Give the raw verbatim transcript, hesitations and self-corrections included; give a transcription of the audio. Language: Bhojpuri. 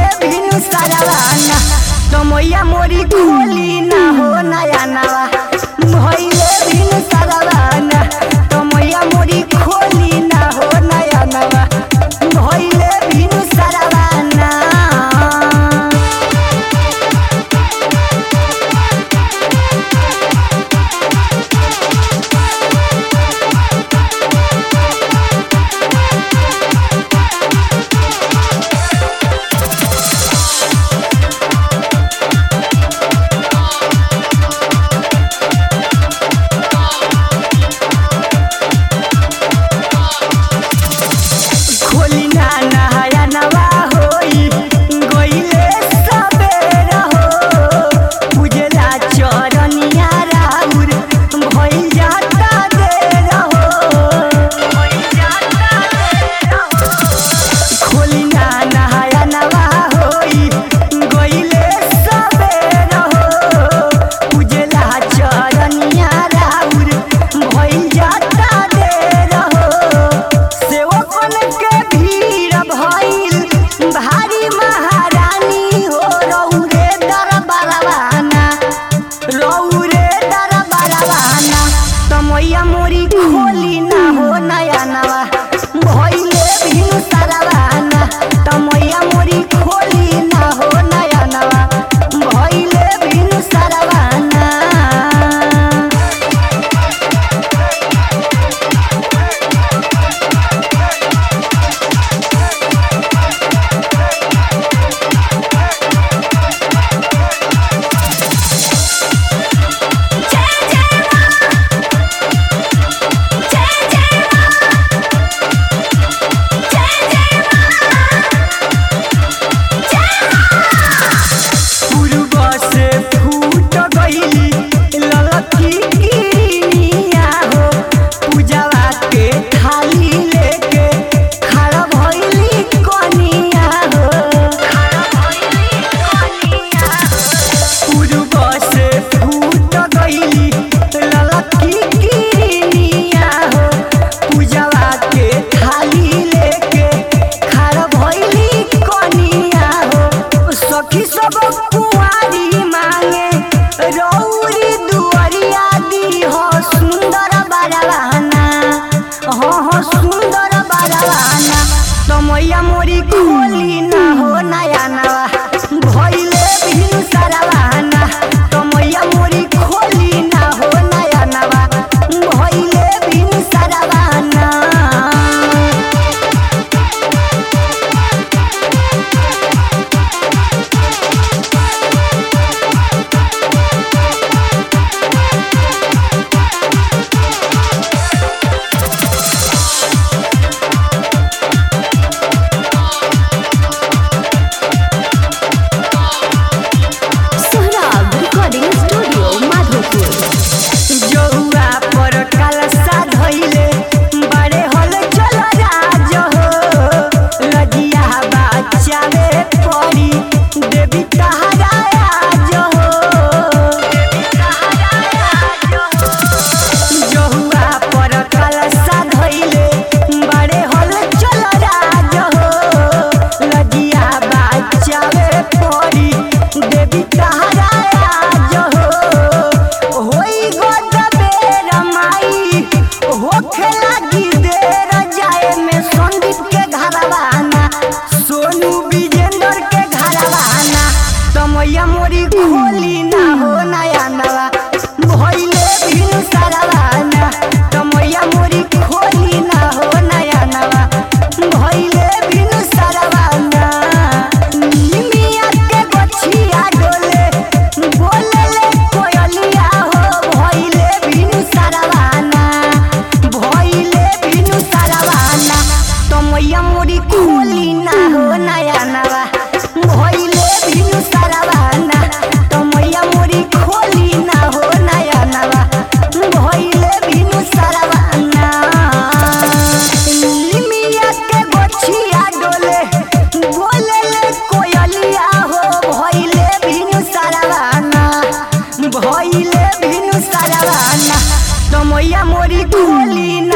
भइले भिनु सारावाना तमैया मोरी खोली ना हो नया नवा भइले भिनु सारावाना तमैया मोरी खोली ना हो नया नवा भइले भिनु सारावाना। तमैया मोरी खोली ना हो नया नवा भइले भिनु सारावाना तमैया मोरी खोली ना हो नया नवा भइले भिनु सारावाना। सब कुआरी मांगे रौरी दुआरिया दी हो सुंदर बारवाना हो हो सुंदर बारवाना तमैया मोरी खोली ना हो नया नवा भइले भिनु सारावाना तमैया मोरी खोली ना हो नया नवा भइले भिनु सारावाना। तमैया मोरी खोली ना हो नया नवा भइले भिनु सारावाना तमैया मोरी खोली ना हो नया नवा भइले भिनु सारावाना। निमिया के गछिया डोले बोलेले कोयलिया हो भइले भिनु सारावाना भइले भिनु सारावाना तमैया मोरी खोली ना हो नया नवा भइले भिनु सारावाना तमैया मोरी खोली ना हो नया नवा भइले भिनु सारावाना। निमिया के गछिया डोले बोलेले कोयलिया हो भइले भिनु सारावाना भइले भिनु सारावाना तमैया मोरी खोली